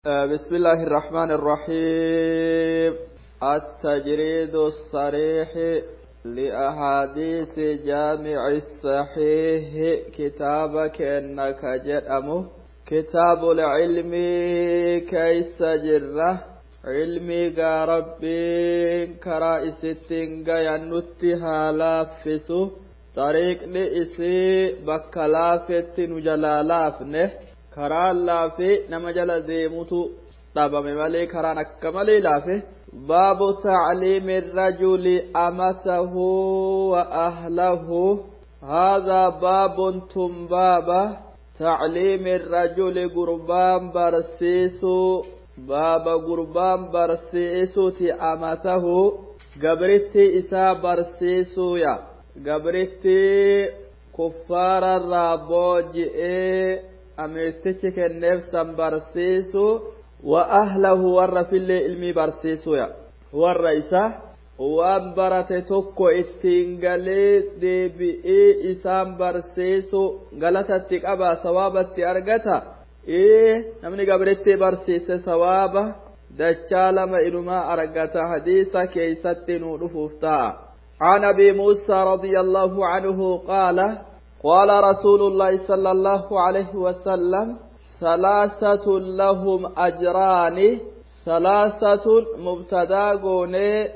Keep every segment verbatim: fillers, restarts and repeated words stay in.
بسم الله الرحمن الرحيم. التجريد الصريح لأحاديث جامع الصحيح كتابك إنك جرأمه كتاب العلم كيس جره علمي قا ربي كرائس التنقى ينتها لافسه طريق لإسي بكلافت نجلالافنه karaan laafee nama jala deemutu dhabame malee karaan akka malee laafe baabu ta'liimi rajuli amatahu wa ahlahu hadha baabun tun baaba ta'liimi rajuli gurbaan barsiisu baaba gurbaan barsiisuti amatahu gabritti isaa barsiisu ya gabritti kuffaararraa booji'ee amirtichi kenneef san barsiisu wa ahlahu warra fillee ilmii barsiisu ya warra isa waan barate tokko ittiin galee deebi'ee isaan barsiisu galatatti qaba sawaabatti argata ee namni gabritti barsiise sawaaba dachaa lama ilumaa argata hadiisa keeysatti nuu dhufuuf ta'a عن أبي موسى رضي الله عنه قال قال رسول الله صلى الله عليه وسلم ثلاثة لهم أجران ثلاثة مبتداغون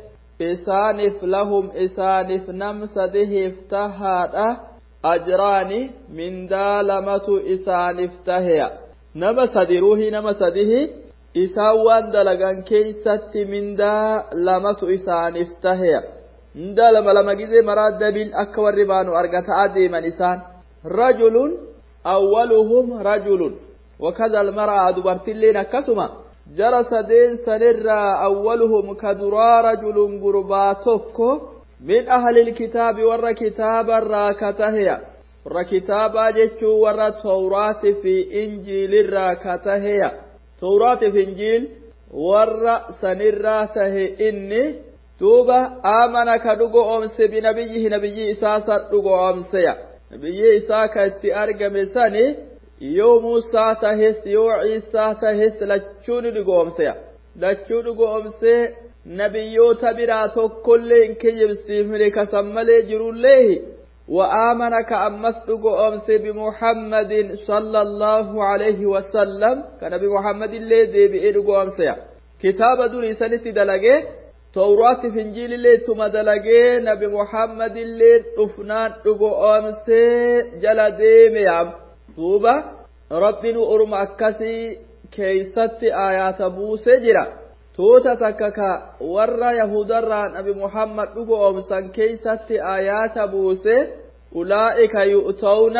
إسانف لهم إسانف نمسده افتهاد أجران من دالمة إسانف تهيا نمسده نمسده إساوان دلغان كيست من دالمة إسانف تهيا ndalama lama gize marad dabil akka warribaanu argata adeeman isaan rajulun awwaluhum rajulun wakadha almar'a dubartilleen akkasuma jara sadeen sanirra awwaluhum kadura rajulun gurbaa tokko min ahli alkitaabi warra kitaabarraa kataheya warra kitaabaa jechuu warra tawraati fi injiilirraa kataheya tawraati fi injiil warra sanirraa tahe inni توبة آمن كدوغو أمس بنبيه نبيه إساسا دوغو أمسيا نبيه إساكا اتئارغم ساني يو موسى تهس يو عيسى تهس لچون دوغو أمسيا لچون دوغو أمسي نبيو تبراتو كل إنكي يبستيفني كسمالي جرون ليه وآمن كأمس دوغو أمس بمحمد صلى الله عليه وسلم كنبي محمد اللي دي بإيه دوغو أمسيا كتاب دوني سنتي دلقه توراة في إنجيل اللي تمدلقي نبي محمد اللي طفنان تقو أمسي جلدي ميام توبة ربنا أرم أكسي كيست آيات بوسي جرا توتا تككا ورى يهودرى نبي محمد تقو أمسان كيست آيات بوسي أولئك يؤتون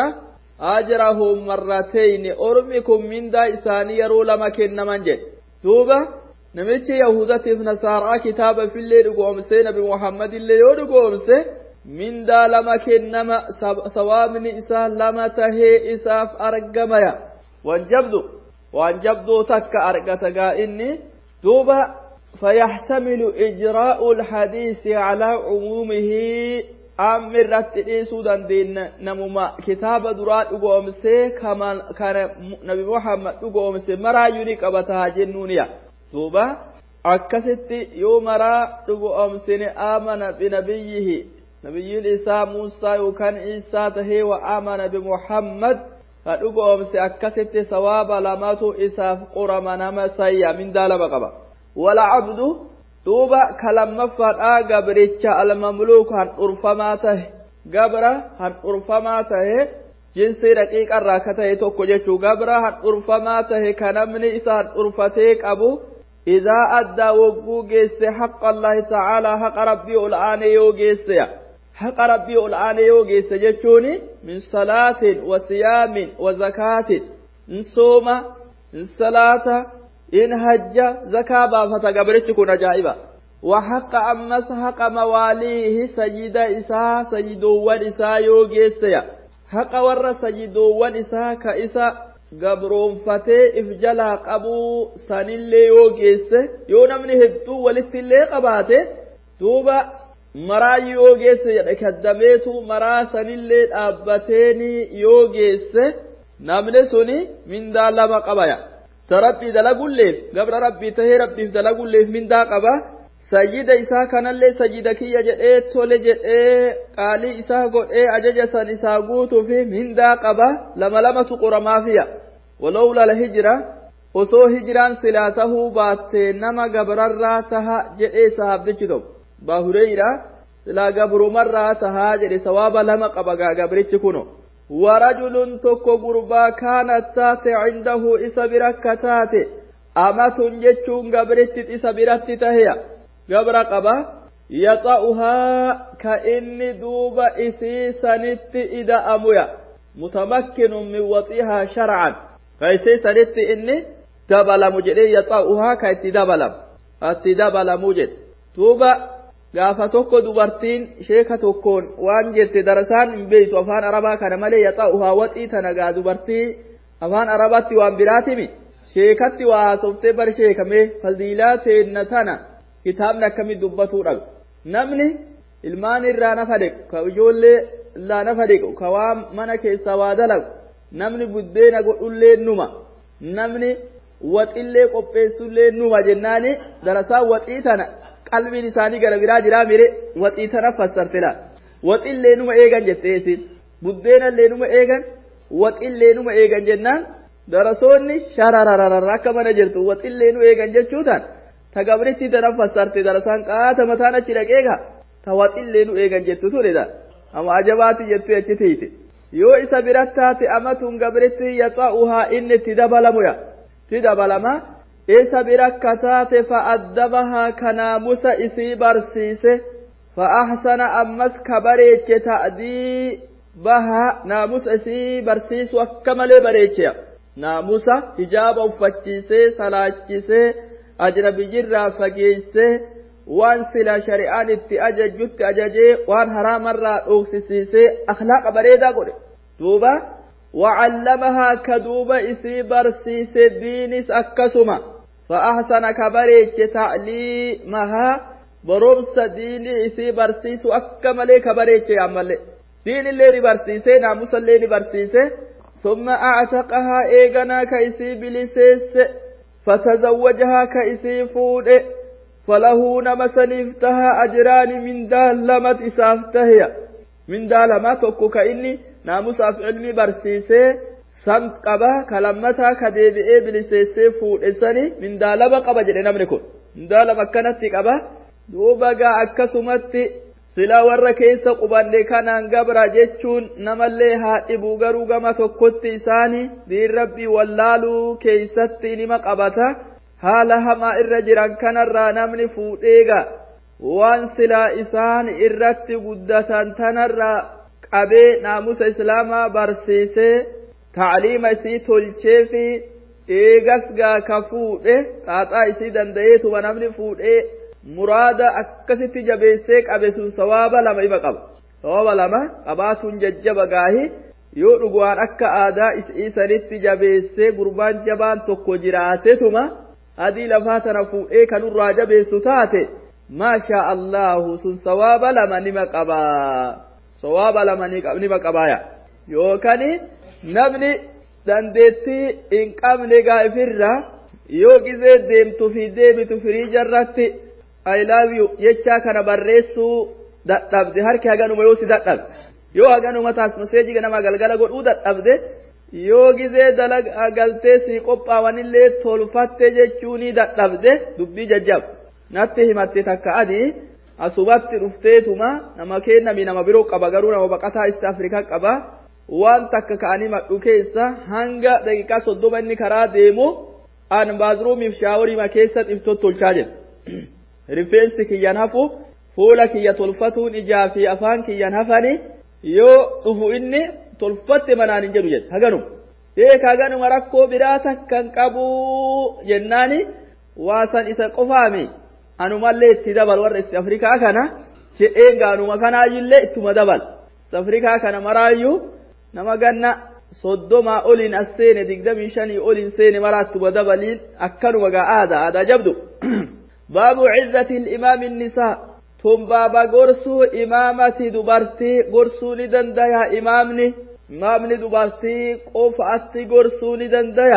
أجرهم مرتين أرمكم من دا إساني يرو لما كن منجي توبة namichi yahudatiif nasaaraa kitaaba fillee dhugoomsee nabi muhammad illee yoo dhugoomse mindaa lama kennama sawaabni isaa lama tahee isaaf argamaya waan jabdu waan jabduu takka argata gaa inni duuba fayahtamilu ijraa'u alhadiisi calaa cumuumihi ammirratti dhiisuu dandeenya namuma kitaaba duraa dhugoomsee kana nabi muhammad dhugoomse maraayyuu ni qabataa jennuuniya توبة أكست يوم را تقو أمسين آمن بنبيه نبي الإساء موسى وكان إيسا تهي وآمن بمحمد فتقو أمسي أكست ثواب لماتو إساف قرم نمسيا من دال بقبا ولا عبد توبة كلام مفاد آقبريتش المملوك هن أرفماته قبرة هن أرفماته جنسي رقيق الراكته توكو جيشو قبرة هن أرفماته كنمني إسان أرفتيك أبو إذا أدى وقو جيس حق الله تعالى حق ربي الآن يو جيس حق ربي الآن يو جيس جتوني من صلاة وصيام وزكاة إن صوم إن صلاة إن هج زكاة فتقبرتكم جائبا وحق أمس حق مواليه سجد إساء سجدوا ونساء يو جيس حق ور سجدوا ونساء كإساء gabroonfatee if jalaa qabuu sanillee yoo geesse yoo namni hedduu walitti illee qabaate duuba maraa yoo geesse jedhe kaddameetu maraa sanillee dhaabbateeni yoo geesse namni suni mindaa lama qabaya تربي دلقوا الليف قبل ربي تهي ربي دلقوا الليف من دا قبا سيد إساء كان اللي سجدك يجئ تولي جئ قالي إساء قد إيه أججسا إساء قوتو فيه من دا قبا لما لما تقر ما فيها ولولا الهجرة وصو هجران سلاته باتي نما قبر الراتها جئ صحاب دجدو باهريرا سلا قبر مراتها جئ سوابا لما قبقا قبرتش كنو ورجل تكو قربا كانت تاتي عنده إسا بركتاتي أمة جتشون قبرتت إسا برتت تهيا قبر قبا يطأها كإن دوب إسيسا نت إذا أمويا متمكن من وطئها شرعا فإسيسا نت إني دبل مجد يطأها كإت دبل أت دبل مجد توبا gaafa tokko dubartiin sheeka tokkoon waan jette darasaan hin beeytu afaan arabaa kana malee yaxa'uhaa waxii tana gaa dubartii afaan arabaatti waan biraatimi sheekatti waa haasoftee bar sheekame fadiilaa teenna tana kitaabni akkamii dubbatuu dhabe namni ilmaan irraa nafa deequ ka ijoollee irraa nafa deequ ka waa mana keessaa waa dalagu namni buddeena godhullee numa namni waxillee qopheessullee numa jennaani darasaan waxii tana qalbiin isaanii gara biraa jiraa mire waxii tana fassartela waxillee numa eegan jetteesin buddeenallee numa eegan waxillee numa eegan jennaan darasoonni sharararara akka mana jirtu waxillee nu eegan jechuutaan ta gabritti tana fassarte darasaan qaata mataan achi dhaqeega ta waxillee nu eegan jettu turedha amma ajabaati jettee achi tiite yoo isa birattaate amatun gabritti yaxa'uhaa inni itti dabalamuya ti dabalama isa birakkataate fa'addabahaa kanaamusa isii barsiise fa'ahsana ammas kabareeche ta'diibahaa naamusa isii barsiisu akka malee bareecheya naamusa hijaaba uffachiisee salaachisee ajnabiyyirraa fageessee waan sila shari'aan itti ajajjutti ajajee waan haraamarraa dhoksisiisee akhlaaqa bareedaa godhe duuba وعلمها كدوبة إسي برسيس دينس أكسما فأحسن كبريك تعليمها برمس ديني إسي برسيس أكمل كبريك عمل دين اللي برسيسي ناموس اللي برسيسي ثم أعتقها إيغنا كإسي بلسيس فتزوجها كإسي فود فله نمسنفتها أجران من دالمت إسافتها من دالمت أكو كإني naamusaaf ilmi barsiisee sam qaba kalammataa kadeebi'ee biliseessee fuudhessanii mindaalama qaba jedhe namni kun mindaalama akkanatti qaba duuba gaa akkasumatti silaa warra keessa qubanne kanaan gabra jechuun namallee haa dhibuu garuu gama tokkotti isaanii diin rabbii wallaaluu keeysatti nima qabata haala hamaa irra jiran kanarraa namni fuudheega waan silaa isaan irratti guddatan tanarraa qabee naamusa islaamaa barsiisee ta'liima isii tolchee fi eegas gaa ka fuudhe xaaxaa isii danda'eetuma namni fuudhee muraada akkasitti jabeessee qabe sun sawaaba lama ima qaba sawaaba lama qabaatuun jajjaba gaahi yoo dhuguwaan akka aadaa isii sanitti jabeessee gurbaan jabaan tokko jiraatetuma adii lafaa tana fuudhee kanurraa jabeessu taate maashaa allahu sun sawaaba lama nima qabaa sawaaba lama nima qabaaya yookani namni dandeettii hin qabne gaa'ifirra yoo gizee deemtu fi deebitu firii jarratti I love you jecha kana barreessuu dadhabde harki haganuma yoo si dadhabde yoo haganuma taas meseejii nama galgala godhuu dadhabde yoo gizee dalagaa galtee si qophaawanillee tolfatte jechuuni dadhabde dubbii jajjab natti himatte takka adii asubatti dhufteetuma nama kennami nama biroo qaba garuu nama baqataa East Africa qaba waan takka ka'anii madhu keessa hanga daqiiqaa soddoma inni karaa deemu an baazruumiif shaaworii ma keessa xiftoo tolchaa jedhe rifeensi kiyyan hafu fuula kiyya tolfatuun ijaa fi afaan kiyyan hafani yoo dhufu inni tolfatte manaan hin jedhu jedhe haganum beeka haganuma rakkoo biraa takkan qabu jennaani waasan isa qofaami anumallee itti dabal warra East Afrikaa kana jedheen gaanuma kanaayyullee ittuma dabal East Afrikaa kana maraayyuu nama ganna soddoma oliin as seene digdamii shanii oliin seene maraattuma dabaliin akkanuma gaa aadaa aadaa jabdu باب عزة الإمام النساء ثم باب غرسو إمامتي دبرتي غرسو ندندايا إمامني إمامني دبرتي قفأتي غرسو ندندايا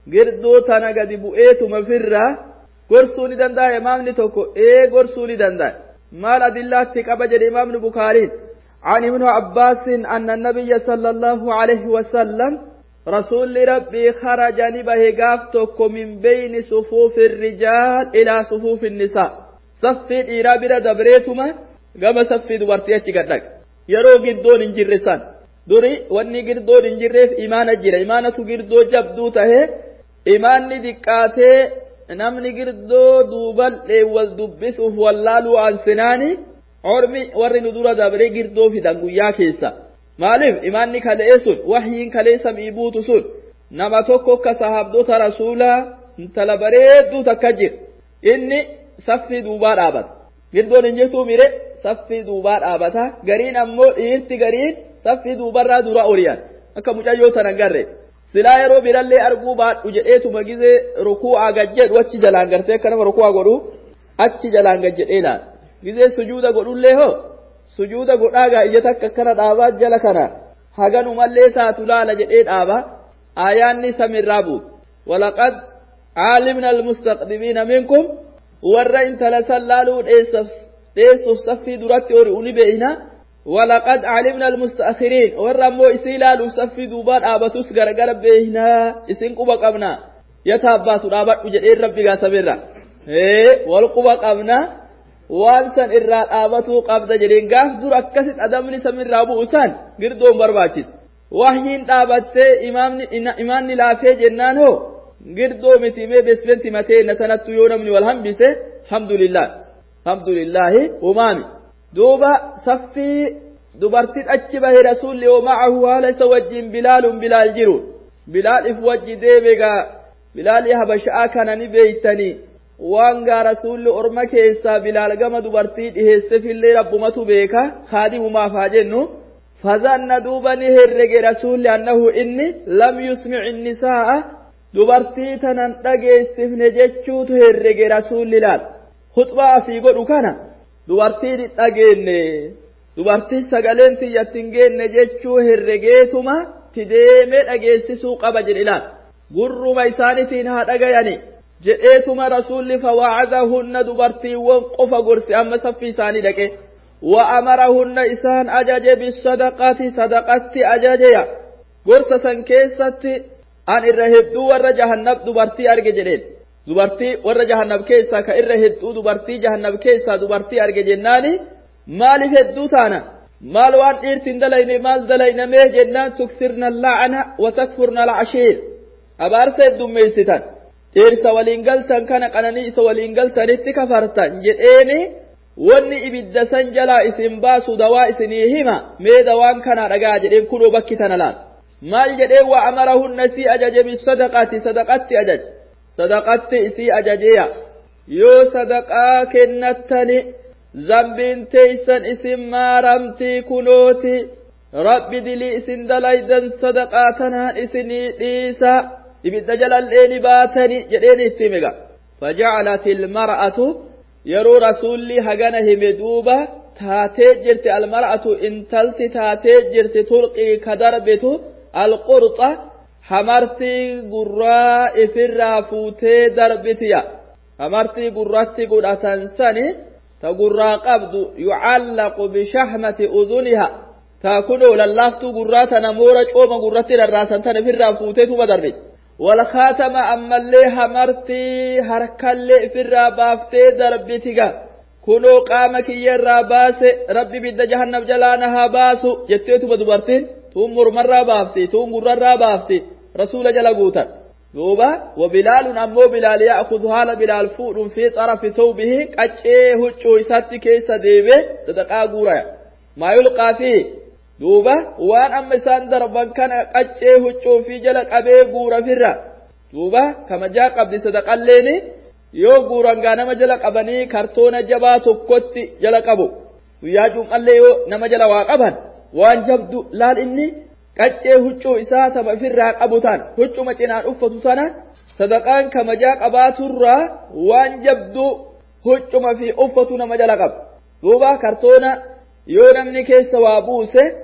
girduu tana gadi bu'eetuma firraa gorsuu ni danda'a imaamni tokko ee gorsuu ni danda'a maal adillaatti qaba jedhe imaamni bukaariin عن ابن عباس أن النبي صلى الله عليه وسلم رسول ربي خرج نبه قافتك من بين صفوف الرجال إلى صفوف النساء صفي إيرابنا دبريتما قام صفي دبرتياتي قدك يرو قدون انجرسان دوري واني قدون انجرس إيمان الجر إيمانة قدو جبدو تهي إيمان دكاتي نمني قدو دوبل والدبسوف واللالو عن سناني ormi warri nu dura dabree girdoo fidan guyyaa keessa maaliif imaanni kalee sun wahyiin kalee samii buutu sun nama tokko akka sahaabdota rasuulaa intala bareedduu takka jir inni saffii duubaa dhaabata girdoon hin jirtuu mire saffii duubaa dhaabata gariin ammoo dhiirti gariin saffii duubarraa dura oriyan akka mucayyoo tanan garre silaa yeroo birallee arguu baadhu jedheetuma gizee rukuu'aa gajjedhu achi jalaan gartee akka nama rukuu'aa godhu achi jalaan gajjedhee laal gizee sujuuda godhullee hoo sujuuda godhaagaa ija takka akkana dhaabaa jala kana haganumallee taatu laala jedhee dhaaba aayaanni samirraa buut walaqad caalimna almustaqdimiina minkum warra intala san laaluu dheessuuf saffii duratti ori'u ni beeyna walaqad caalimna almusta'akhiriin warra ammoo isii laaluuf saffii duubaa dhaabatus garagara beeynaa isin quba qabna yata abbaasu dhaabadhu jedheen rabbigaa samirra ee wal quba qabna waan san irraa dhaabatuu qabda jedheen gaaf dur akkasit adamni samirraa bu'usan girdoon barbaachis wahyiin dhaabattee imaamni imaanni laafee jennaan hoo girdoo miti mee besbenti matee na tanattu yoo namni wal hambise alhamdulillah alhamdulillahi umaami duuba saffii dubartit achi bahe rasuulli oo ma'ahu haala isa wajjin bilaalun bilaal jiru bilaal if wajji deemegaa bilaalii habasha'aa kana ni beeytanii waan gaa rasuulli orma keessaa bilaal gama dubartii dhiheessefillee rabbumatu beeka haadimumaaf haa jennu fazanna duuba ni herrege rasuulli annahu inni lam yusmic innisaa'a dubartii tanan dhageessifne jechuutu herrege rasuulli laal huxbaa afii godhu kana dubartii dhageenye dubartii sagaleen tiyyattin geenne jechuu herregeetuma tideeme dhageessisuu qaba jedhe laal gurruma isaanitiin haa dhagayani jedheetuma rasuulli fawaacadahunna dubartiiwwan qofa gorse amma saffii isaanii dhaqe wa amarahunna isaan ajaje bisadaqati sadaqatti ajajeya gorsa san keessatti an irra hedduu warra jahannab dubartii arge jedheen dubartii warra jahannab keessaa ka irra hedduu dubartii jahannab keessaa dubartii arge jennaani maaliif hedduu taana maal waan dhiirtiin dalayne maal dalaynamee jennaan tuksirna la'ana wa takfurna alcashiir abaarsa heddummeeysitan dhiirsa waliin galtan kana qananii isa waliin galtanitti kafartan jedheeni wanni ibidda san jalaa isin baasu dawaa isinii hima mee dawaan kana dhagaa jedheen kunoo bakki tana laal maal jedheen wa amarahunna isii ajaje bisadaqati sadaqatti ajaj sadaqatti isii ajajeya yoo sadaqaa kennattani zambiin teeysan isin maaramtii kunooti rabbi dilii isin dalaydan sadaqaa tanaan isinii dhiisa ibidda jalalleeni baatani jedheeni itti himega faja'alat ilmar'atu yeroo rasuulli hagana hime duuba taatee jirti almar'atu intalti taatee jirti tulqii ka darbitu alqurxa hamartii gurraa ifirraa fuutee darbitiya hamartii gurratti godhatan sani ta gurraa qabdu yucallaqu bishahmati uduniha taa kunoo lallaaftuu gurraa tana moora cooma gurratti rarraasan tan ifirraa fuuteetuma darbit والخاتم أما اللي همرتي هركا اللي في الرابافتي دربتيغا كنو قامك يرى باس ربي بد جهنم جلانها باسو جتيتو بدبرتين تمر مرة بافتي تمر مرة بافتي رسول جلقوتا دوبا وبلال أمو بلال يأخذ هالا بلال فور في طرف ثوبه كأچه هجو يساتي كيسا ديبه تدقا قورا ما يلقى فيه duuba waan amma isaan darban kana qaccee huccuu fi jala qabee guura firra duuba kamajaa qabdi sadaqalleeni yoo guuran gaa nama jala qabanii kartoona jabaa tokkotti jala qabu guyyaa cuumallee yoo nama jala waa qaban waan jabdu laal inni qaccee huccuu isaa tama firraa qabu tan huccuma cinaan uffatu tana sadaqaan kamajaa qabaaturraa waan jabdu huccuma fi uffatu nama jala qabu duuba kartoona yoo namni keessa waa buuse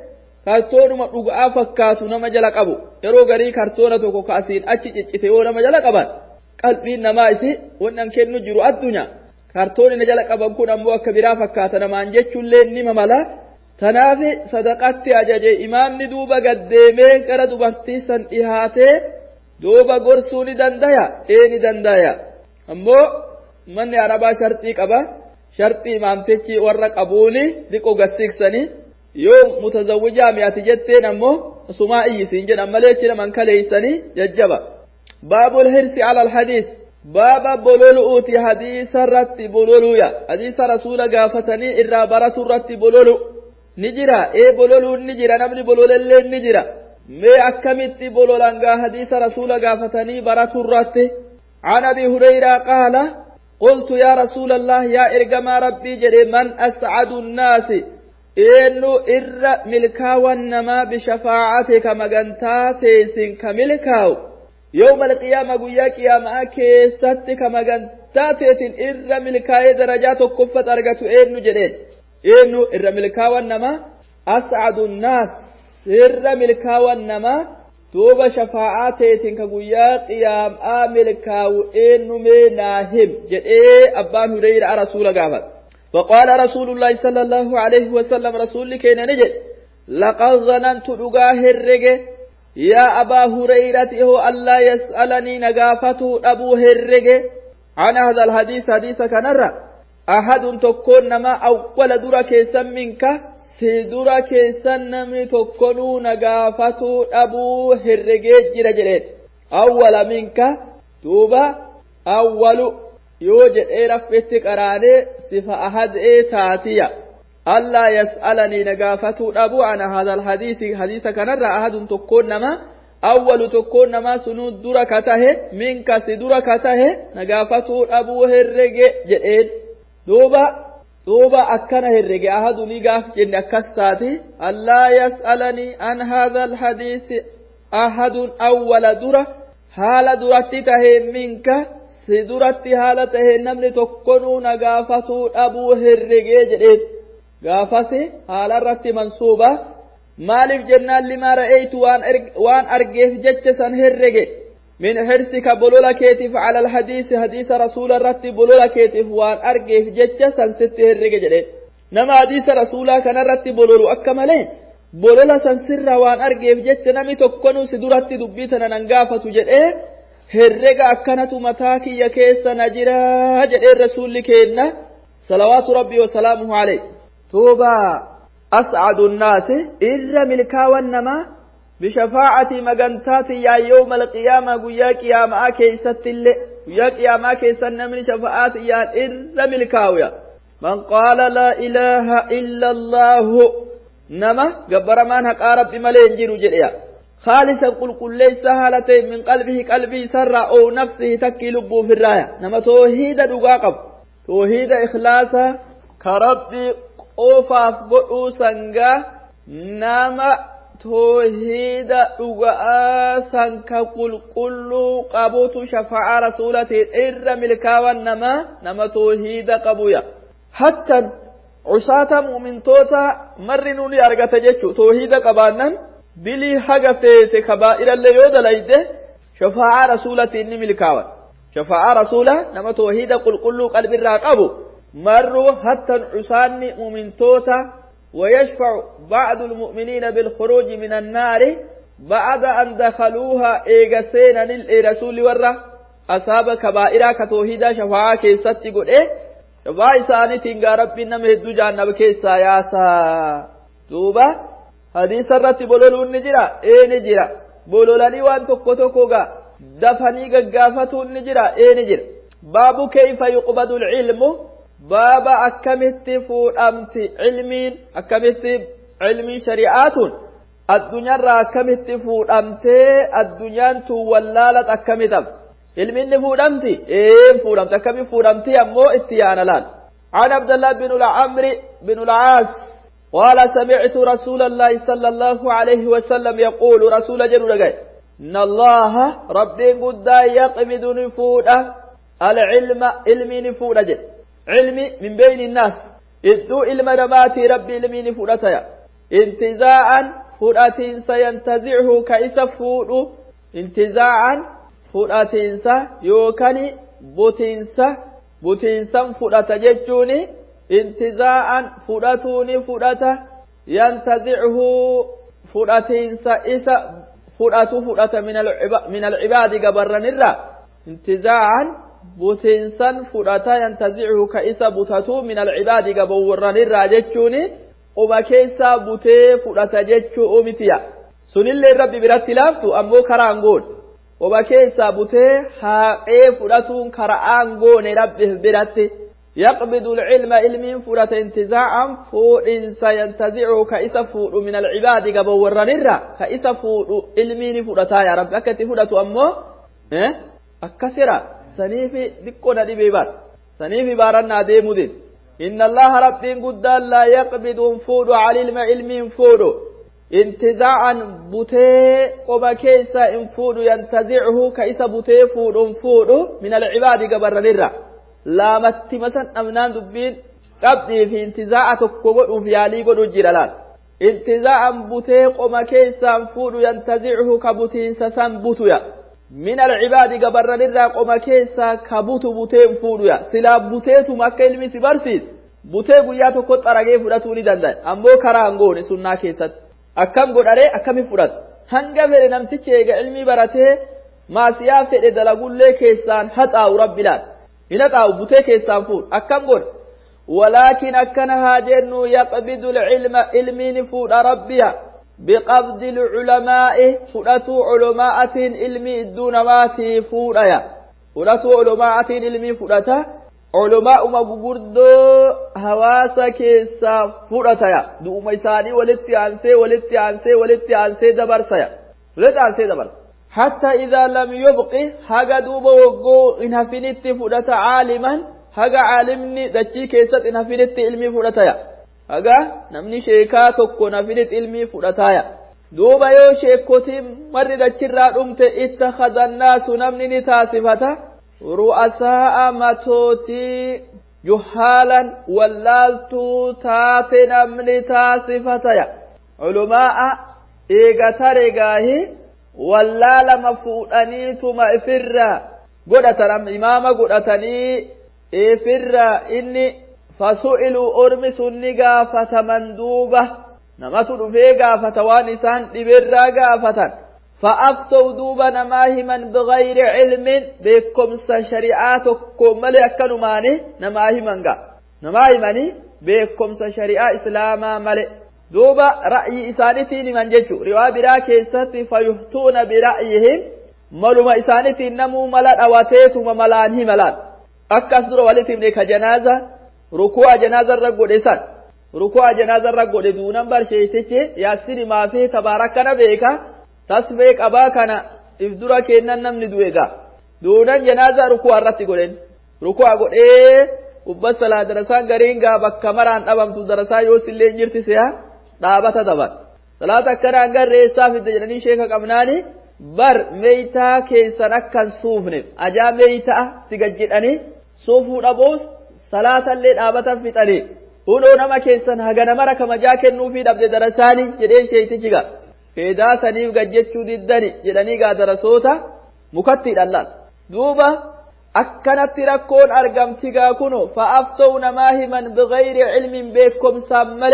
kartoonuma dhugaa fakkaatu nama jala qabu yeroo garii kartoona tokko kaasiin achi ciccite yoo nama jala qaban qalbiin namaa isi wannan kennu jiru addunyaa kartoonni na jala qaban kun ammoo akka biraa fakkaata namaan jechuullee ni mamala tanaaf sadaqatti ajaje imaamni duuba gaddeemee gara dubartii san dhihaatee duuba gorsuu ni dandaya ee ni dandaya ammoo manni arabaa sharxii qaba sharxii imaamtichi warra qabuuni diqoo gassiiksanii yoo mutazawwijaa mi'ati jetteen ammoo sumaa iyyisiin jedhan malee china man kaleeysanii jajjaba baabul hirsi alal hadiis baaba bololu'uuti hadiisa irratti bololuuya hadiisa rasuula gaafatanii irraa baratu irratti bololu ni jira ee bololuun ni jira namni bololellee ni jira mee akkamitti bololangaa hadiisa rasuula gaafatanii baratu irratti عن أبي هريرة قال قلت يا رسول الله يا إرجما ربي جري من أسعد الناس إنه إر ملكا ونما بشفاعتك مجنتاتي سن كملكاو يوم القيامة قياك يا ما كيستك مجنتاتي إر ملكا درجات كفة أرجت إنه جري إنه إر ملكا ونما أسعد الناس إر ملكا ونما توبة شفاعاتي كقويا قيام آمل كاو إنو مناهم جد إيه أبان هريرة رسول قافت فقال رسول الله صلى الله عليه وسلم رسول كينا نجد لقد ظننت لقاه الرقة يا أبا هريرة هو ألا يسألني نقافته أبو الرقة عن هذا الحديث حديث كنرى أحد تكون ما أول درك منك sidura keessan namni tokkonuu nagaafatuu dhabuu herregee jira jedheen awwala minka duuba awwalu yoo jedhee raffetti qaraanee sifa ahad'ee taatiya allaa yas'alanii nagaafatuu dhabuu ana hadal hadiisi hadiisa kanarra ahadun tokkoon nama awwalu tokkoon nama sunuu dura ka tahe minka si dura ka tahe nagaafatuu dhabuu herregee jedheen duuba دوبا أكنا هرجع أحد نيجا جن أكستاتي الله يسألني عن هذا الحديث أحد أول درة حال درتي تهين منك سدرتي حال تهين نمل تكونون غافتو أبو هرجع جديد غافسي حال الرتي منصوبة مالف جنان لما رأيت وان أرج وان أرجع جتشسن هرجع من حرصك بلولا كيتف على الحديث حديث رسول الرتي بلولا كيتف وان أرجف جتشا سنسته الرجل نما حديث رسولا كان الرتي بلولو أكملين بلولا سنسر وان أرجف جتشا نمي تكونو سدورتي دبيتنا ننقافة جدئ هرجا أكنت متاكي يكيس نجرا جدئ الرسول كينا صلوات ربي وسلامه عليه توبا أسعد الناس إر ملكا والنما بشفاعة مجنتات يا يوم القيامة قيا قيامة كيست اللي قيا قيامة كيسن من شفاعات يا إر ملكاويا من قال لا إله إلا الله نما جبر من هقارب بملين جيرو جريا خالصا قل قل ليس هالتين من قلبه قلبي سر أو نفسه تكي لبو في الراية نما توحيد دقاقب توحيد إخلاصا كربي أوفاف بؤو سنغا نما توحيد دغاء سنك قل قل قبوت شفاعة رسولة إر ملكا ونما نما توحيد قبويا حتى عصاة مؤمن توتا مرنوني أرغت جيشو توحيد قبانا بلي حقفت كبائر اللي يود ليده شفاعة رسولة إن ملكا شفاعة رسولة نما توحيد قل قل قلب الراقب مروا حتى عصان مؤمن توتا ويشفع بعض المؤمنين بالخروج من النار بعد أن دخلوها إيغسينا للرسول ورّا أصاب كبائرا كتوحيدا شفاعة كيسات يقول إيه شفاعة إساني تنقى ربي نمهدو جانب كيسا ياسا دوبا حديث الرتي بولولو النجرة إيه نجرة بولولاني وان تكو تكوغا دفني غغافتو النجرة إيه نجرة باب كيف يقبض العلم بابا أكمت فورمت علمين أكمت علم شريعات الدنيا را أكمت فورمت الدنيا تولالت أكمت علمين فورمت إيه فورمت أكمت فورمت أمو اتيانا لان عن عبد الله بن العمري بن العاص قال سمعت رسول الله صلى الله عليه وسلم يقول رسول جل إن الله ربي قد يقبض نفوده العلم علمي نفوده جل علمي من بين الناس إذو علم نماتي ربي علمي نفودتيا انتزاعا فرأتينسا ينتزعه كإسا فودو انتزاعا فرأتينسا يوكني بوتينسا بوتينسا فرأت ججوني انتزاعا فرأتوني فرأت ينتزعه فرأتينسا إسا فرأت فرأت من العباد من العباد قبرن الرا انتزاعا بوتينسا فرأت ينتزعه كإسا بوتاتو من العباد قبرن الرا ججوني وما كيسا بوتي فرأت ججو أمتيا سن اللي ربي برات لافتو أمو كرانقول وما كيسا بوتي حاقي فرأتون كرانقون ربي برات يقبض العلم علم فرأت انتزاعا فإنسا ينتزعه كإسا فور من العباد قبرن الرا كإسا فور علمين فرأتا يا رب أكتي فرأتو أمو إيه أكسرا سنيفي دكونا دي بيبار سنيفي بارنا دي مدين إن الله ربين قدال لا يقبض فود على علم علم فود انتزاعا بوتي قبا كيسا انفود ينتزعه كيسا بوتي فود فود من العباد قبر نرى لا متمسا أمنان دبين قبضي في انتزاعة تقوض في علي قد الجلال انتزاعا بوتي قبا كيسا انفود ينتزعه كبوتين سسان بوتيا من العباد قبر نرى قما كيسا كبوتو بوتين فوديا سلا بوتيتو مكا علمي سبرسيس بوتي قياتو كت أرغي فودتوني دندان أمبو كرانغوني سنة كيسات أكام قد أري أكامي فودت هنگا فيري نمتيچه علمي براتي ما سيافة دلقل لي كيسان حتاو رب لات هنتاو بوتي كيسان فود أكام قد ولكن أكنها جنو يقبض العلم علمين فود ربيا بقبض العلماء فرأتوا علماء علمي دون ماتي فرأيا فرأتوا علماء علمي فرأتا علماء مغبردو هواسا كيسا فرأتايا دو ميساني ولتي عنسي ولتي عنسي ولتي عنسي دبرسايا ولتي عنسي دبرس حتى إذا لم يبقي هاga دوبا وقو إنها فينيتي فرأتا عالما هاga عالمني دچي كيسات إنها فينيتي علمي فرأتايا haga namni sheekaa tokko nafilit ilmii fudhataaya duuba yoo sheekotiin marri dachirraa dhumte ittakhadha annaasu namni ni taasifata ru'asaa'a matootii juhaalan wallaaltuu taate namni taasifataya culumaa'a eegatare gaahi wallaalama fuudhaniituma ifirraa godhatan imaama godhatanii ifirraa inni فسئلوا أرمي سني غافة مندوبة نماتو دفي غافة وانسان دبرا غافة فأفتوا دوبا نماهما بغير علم بكم سشريعاتكم ملي أكنوا ماني نماهما غا نماهماني بكم سشريعة إسلاما ملي دوبا رأي إسانتين من ججو روا برا كيست فيهتون برأيهم ملوما إسانتين نمو ملات أواتيتم ملانه ملات أكسدر والتهم لك جنازة ركوع جنازة رقود إسان ركوع جنازة رقود دونان برشيتك ياسيني ما فيه تباركنا بيكا تسبيك أباكنا إفدرا كينان نمني دويكا دونان جنازة ركوع رتي قولين ركوع قول إيه وبس صلاة درسان غرينغا بكامران أبامتو درسان يوسي اللي نجرتي سيها دابتا دبان صلاة كنا انغر ريسا في الدجلاني شيخا قمناني بر ميتا كيسان أكان صوفني أجا ميتا سيقجداني صوفو نبوس صلاة اللي دابتا فيتاني هنو نما كيسان هغانا مرا كما جاكن نوفي دابد درساني جدين شيطي جيغا فيدا سنيف گجچو ددني جدني غا درسوتا مكتي دلال دوبا أكنت ركون أرقمتي غا كنو فأفتون ماهما بغير علم بكم سامل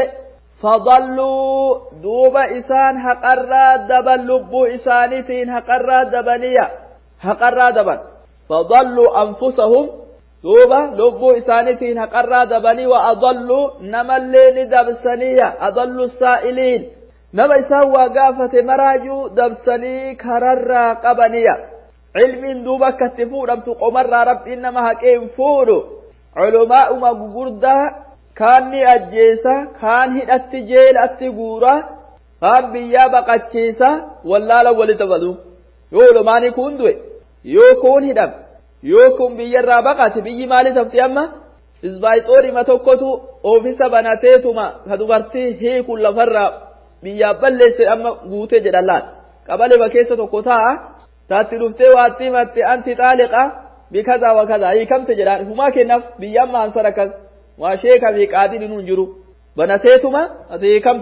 فضلوا دوبا إسان حقرا دبن لبو إسانتين حقرا دبنية حقرا دبن فضلوا أنفسهم دوبا لبو إسانتين حقرا دبني وأضلوا نمالين دبسانية أضلوا السائلين نما إسان وقافة مراجو دبساني كرر قبنية علم دوبا كتفو ربط قمر رب إنما حكيم فورو علماء مقردة كان أجيسا كان هدت جيل أتقورا كان بيا بقاتشيسا والله لولي تفضو يولو ماني كون دوي يو كون هدم يوكم بيرا بقات بيي مالي تفتي أما إزبايطوري ما توقتو أوفيسا بناتيتما هدوبرتي هي كل فرّا بيا بلس أما قوتي جدالات قبل بكيسة توقتا تاتي رفتي واتي ماتي أنت طالقة بكذا وكذا هي كم تجدان هما كنف بيا ما أنصركز وشيكا بيك عادل ننجرو بناتيتما هذه كمتو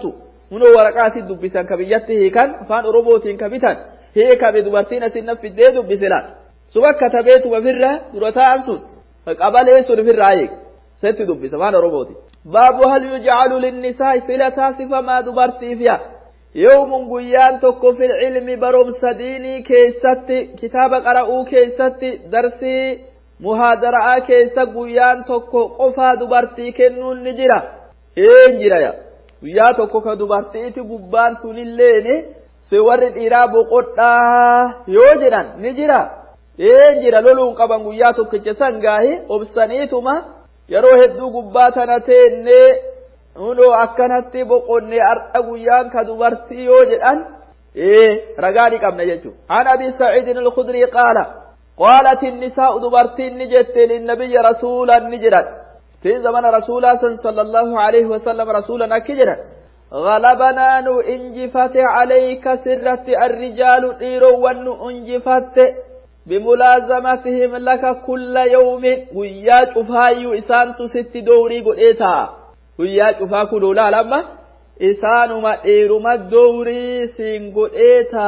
هنا ورقات دبسان كبيته كان فان روبوتين كبيتان هي كبي دبرتين أسنة في الدين دبسلان سواء كتبت وفرة درتا أنسون فقبل يسون في الرأيك ست دبس فان روبوتي باب هل يجعل للنساء صلة صفة ما دبرتي فيها يوم قيان تكو في العلم بروم سديني كيست كتاب قرأوا كيست درسي مهادرة كيست قيان تكو قفا دبرتي كنون نجرة إيه نجرة يا guyyaa tokko ka dubartiiti gubbaan sunilleeni si warri dhiiraa boqodhaa yoo jedhan ni jira ee jira loluun qaban guyyaa tokkicha sangaahi obsaniituma yeroo hedduu gubbaa tana teennee hunoo akkanatti boqonne ar'a guyyaan ka dubartii yoo jedhan ee ragaa ni qabna jechuudha. An Abi Sa'iid al-Khudri qaala qaalat an-nisaa'u dubartiin ni jette linnabiyyi rasuulan ni jedhan في زمن رسول الله صلى الله عليه وسلم رسولنا كجرا غلبنا نو انجفت عليك سرت الرجال إيرو ونو انجفت بملازمتهم لك كل يوم ويا شفايو إسان تست دوري قلتا ويا شفا كلولا لما إسان ما إيرو ما دوري سين قلتا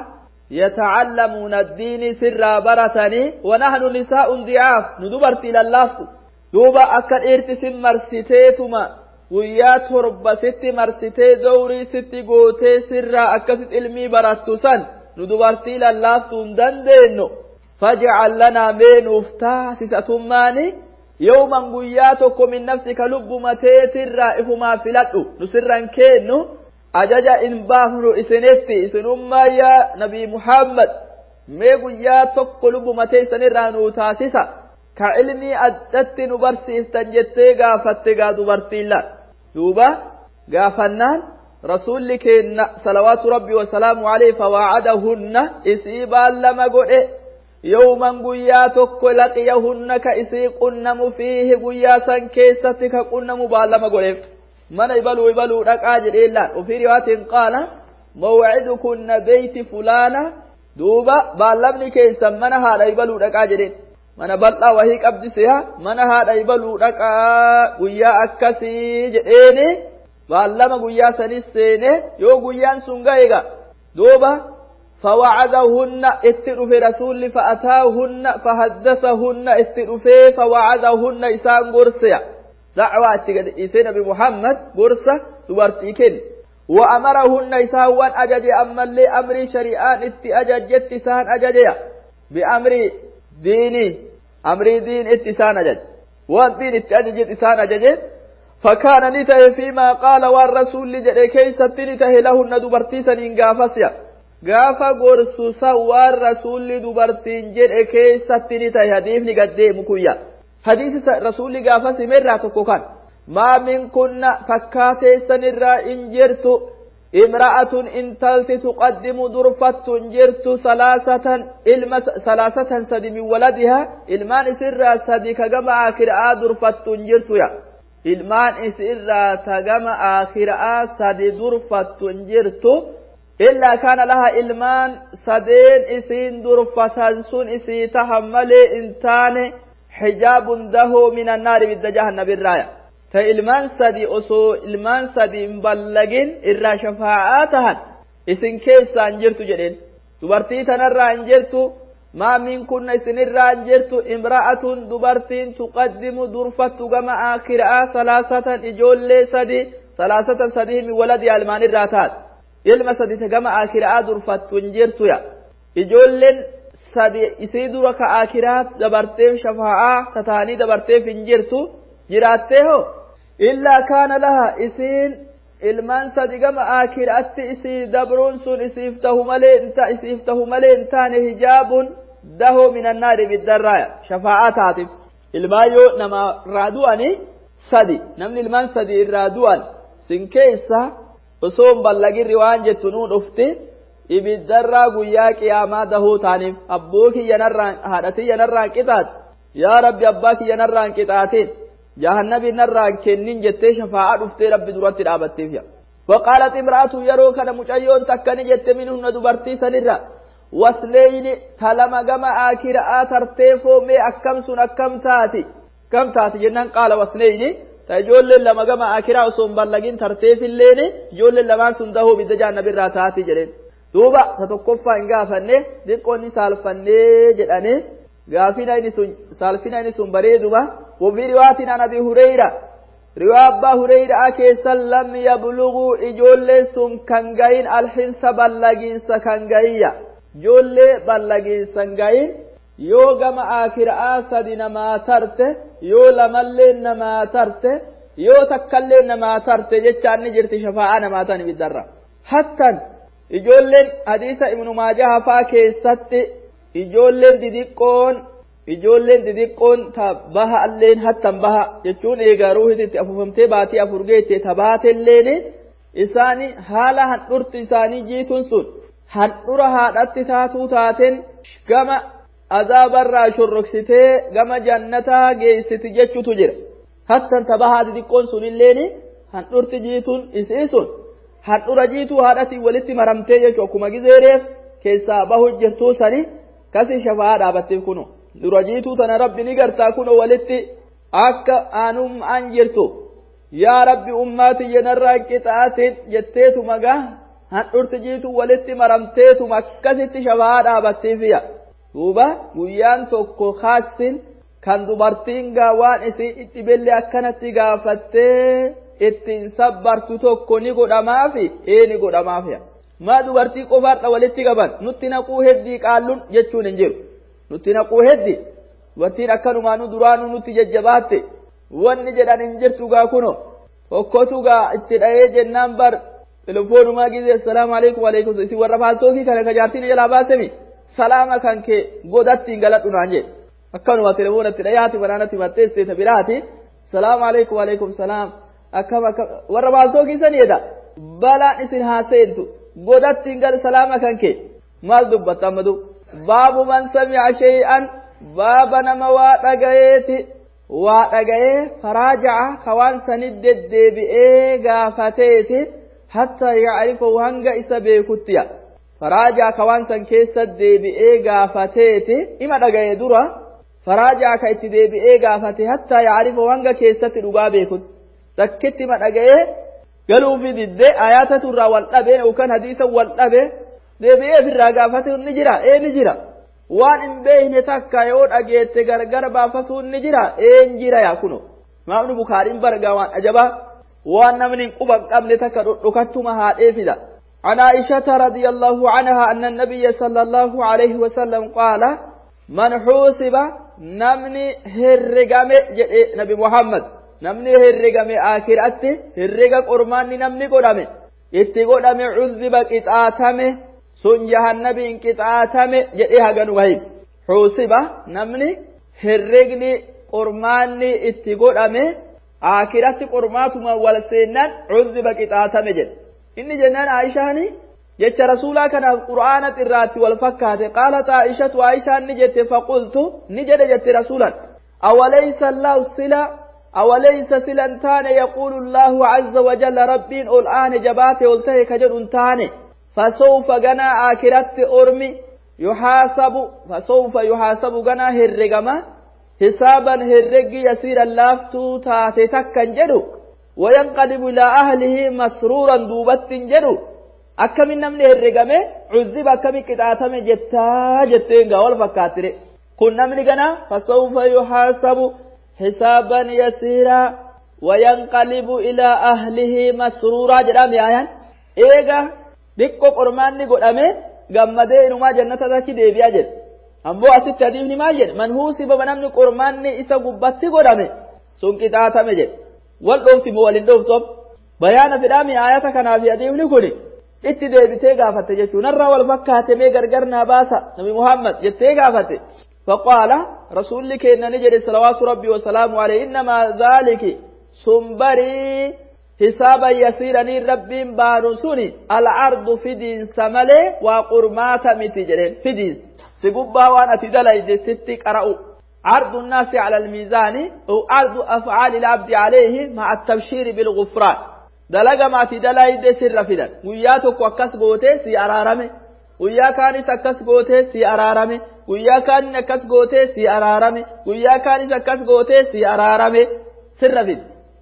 يتعلمون الدين سر برتني ونحن نساء ضعاف ندبرت إلى الله دوبا أكد إرتسم مرسيتيتما ويا تربة ست مرسيتي دوري ست قوتي سرا أكست علمي براتوسان ندبرتي للافتون دندينو فاجعل لنا من افتاه سساتماني يوما قياتكم من نفسك لب متيت الرائفما فلتو نسرا كينو أجاجا إن باهر إسنتي إسنما يا نبي محمد مي قياتك لب متيت سنرانو تاسسا كعلمي أدت نبرسي استنجتي غافت غادو برتيلا دوبا غافنان رسول لكن صلوات ربي وسلام عليه فواعدهن إسيبا لما قد يوما قياتك لقيهن كإسي قنم فيه قياسا كيستك قنم بالما قد من يبلو يبلو لك آجر إلا وفي رواية قال موعدكن بيت فلانا دوبا بالمني كيسا من هذا يبلو لك آجر mana bal'aa wahii qabdisee mana haadha ibaluu dhaqaa guyyaa akkasii jedheeni baallama guyyaa sanis seene yoo guyyaan sun ga'eega duuba fawacadahunna itti dhufe rasuulli fa'ataahunna fahaddasahunna itti dhufe fawacadahunna isaan gorseya da'waa itti gad dhiisee nabi muhammad gorsa dubartii kenne wa'amarahunna isaan waan ajaje ammallee amrii shari'aan itti ajajjetti isaan ajajeya bi'amrii ديني أمري دين اتسان أجج والدين اتأجج اتسان أجج فكان نته فيما قال والرسول لجد كيسة نته له الندبرتيسا إنقافسيا قافا قرسوسا والرسول لدبرتين جد كيسة نته هديف نقدي مكويا حديث رسول قافسي مرة تكوكان ما من كنا فكاتي سنرى إنجرتو امرأة انتلت تقدم درفة جرت ثلاثة علم ثلاثة سد من ولدها ilmaan isirraa sadi kagama akhiraa durfattu jirtu ya ilmaan isirraa tagama akhiraa sadi durfattu jirtu illa kana laha ilmaan sadeen isin durfatan sun isi tahammale intane hijabun dahu minan nar bid jahannabirraya ta ilmaan sadi oso ilmaan sadi ballagin irra shafaa'atahan isin keessan jirtu jedhen dubartii tanarra jirtu ما من كنا سنرا جرت امرأة دبرتين تقدم درفة كما آخرها ثلاثة إجول سدي ثلاثة سدي من ولد المان الراتات إلما سدي كما آخرها درفة جرت يا إجول سدي إسيدوا كآخرها دبرتين شفاعة تتاني دبرتين جرت جراته إلا كان لها إسين ilmaan sadi gama akhiraatti isi dabruun sun isiftahu malee inta isiftahu malee intaane hijaabun dahu minan naari biddarraya shafaa'ataatiif ilmaayyoo nama raadu'ani sadi namni ilmaan sadi irraadu'an sin keessa osoo ballagirri waan jettu nuu dhufte ibiddarraa guyyaa qiyaamaa dahuu taaniif abboo kiyyanarraan haadhatii yanarraan qixaat yaa rabbi abbaa kiyyanarraan qixaateen جهنم نران كنين جتة شفاعة دفتي رب درات الأبتي فيها وقالت امرأة يرو كان مجيون تكني جتة منهن دبرتي سنرا وسلين تلما جما آخر آثر تيفو مي أكم سن أكم تاتي كم تاتي جنان قال وسلين تجول لما جمع أكرا وصوم بلغين ترتيف الليل جول لما سنده بدجان نبي راتاتي جرين دوبا تتوقف إنجا فنه دقوني سالفنه جدانه غافينا إني سن سالفنا إني سن بريدوبا وفي رواية عن أبي هريرة رواية أبا هريرة كيسا لم يبلغوا إجول سن كنغين الحنس بلغين سكنغية جول بلغين سنغين yoo gama akiraa sadi namaa tarte yoo lamallee namaa tarte yoo takkallee namaa tarte jechaan ni jirti shafaa'a namaa tan bidarra hattan ijoolleen hadiisa ibnu maajah faa keessatti ijoolleen didiqqoon ijoolleen didiqqoon ta baha alleen hattan baha jechuun eegaa ruuhititti afufamtee baatii afur geette tabaatelleen isaani haala handhurti isaanii jiituun sun handhura haadhatti taatuu taateen gama azaabarraa shorroksitee gama jannataa geessiti jechuutu jira hattan tabahaa didiqqoon sun illeen handhurti jiituun isii sun handhura jiituu haadhatii walitti maramtee jechuu akkuma gizeereef keessaa bahu jirtuu sani kasi shafaa dhaabatteef kuno dura jiituu tana rabbi ni gartaa kuno walitti akka aanum an jirtu yaa rabbi ummaati yenarraa qixaatin jetteetu magaa handhurti jiituu walitti maramteetu akkasitti shafaa dhaabatteefiya duuba guyyaan tokko khaasin kan dubartiin gaawaan isii itti belle akkanatti gaafattee ittiin sabbartu tokko ni godhamaafi ee ni godhamaafi maa dubartii qofaadha walitti qaban nutti naquu heddii qaalluun jechuun hin jiru nutti naquu heddii dubartiin akkanumaanuu duraanuu nutti jajjabaatte wanni jedhan hin jirtu gaa kuno tokkotu gaa itti dha'ee jennaan bar telefoonumaa gizee assalaamu alaikum alaikum isin warra faaltookii kana kajaartiin jalaa baasemi salaama kanke godatti galadhu naan jedhe akkanuma telefoonatti dhayaati banaanatti maxxeessite ta biraati salaamu alaikum alaikum salaam akkam akkam warra faaltookii san jedha balaan isin haaseentu godatti gal salaama kanke maal dubbatta ammadu baabu man sami'a shay'an baaba nama waa dhagayeeti waa dhagayee faraaja'a kawaan sanit deddeebi'ee gaafateeti hatta ya'rifahu hanga isa beekuttiya faraaja kawaan san keessa deebi'ee gaafateeti ima dhagaye dura faraaja ka itti deebi'ee gaafate hatta yaarifu hanga keessatti dhugaa beekut takkitti ma dhagaye galuufi didde ayatatu irraa wal dhabe yookaan hadiisa wal dhabe deebi'ee firraa gaafate ni jira ee ni jira waan hin beekne takka yoo dhageette gargar baafatu ni jira ee ni jira yaa kuno maamnu bukaariin bargaa waan ajaba waan namni quba qabne takka dhokattuma haadhee fida عن عائشة رضي الله عنها أن النبي صلى الله عليه وسلم قال من حوسب نمني هرقم نبي محمد نمني هرقم آخرات هرق قرمان نمني قرم اتي قرم عذب قطعاتم سنجه النبي قطعاتم جئها قنوهيب حوسب نمني هرقني قرمان اتي قرم آخرات قرماتما والسنان عذب قطعاتم جئ inni jennaan Aishaani jecha rasuulaa kana qur'aanat irraatti wal fakkaate qaalat Aishatu Aishaan ni jette faqultu ni jedhe jette rasuulan awalaysa Allahu sila awalaysa silan taane yaqulu Allahu azza wa jalla rabbiin ol aane jabaate ol ta'e ka jedhun taane fasawfa ganaa akiratti ormi yuhaasabu fasawfa yuhaasabu ganaa herregama hisaaban herregi yasiiran laaftuu taate takkan jedhu وينقلب إلى أهله مسرورا دوبت جدو أكم نمني الرقمة عذب أكم كتاتم جتا جتين قول فكاتر كن نمني قنا فسوف يحاسب حسابا يسيرا وينقلب إلى أهله مسرورا جرام يايان إيغا ديكو قرمان نقول أمي قمدين ما جنة ذاكي دي بياجر أمبو أسد تديفني ماجر من هو سبب نمني قرمان ني إسا قبتي قول أمي سن كتاتم جد والدوفت مولين دوفتم بيانا في دامي آياتا كان في أديوني كوني اتدي بتيغا فتجتو نرى والفكة مي غرغرنا باسا نبي محمد يتيغا فتي فقال رسول لك إن نجري صلوات ربي وسلام عليه إنما ذلك سنبري حسابا يسيرني ربي بارسوني العرض في دين سملي وقرمات متجرين في دين سيقبا وانا تدلي ستي قرأوا عرض الناس على الميزان أو عرض أفعال العبد عليه مع التبشير بالغفران دلقا ما تدلائي دي سر فدن وياتك وكس قوتي سي أرارمي ويا كاني سكس قوتي سي أرارمي ويا كاني نكس قوتي سي أرارمي ويا كاني سكس قوتي سي أرارمي سر فدن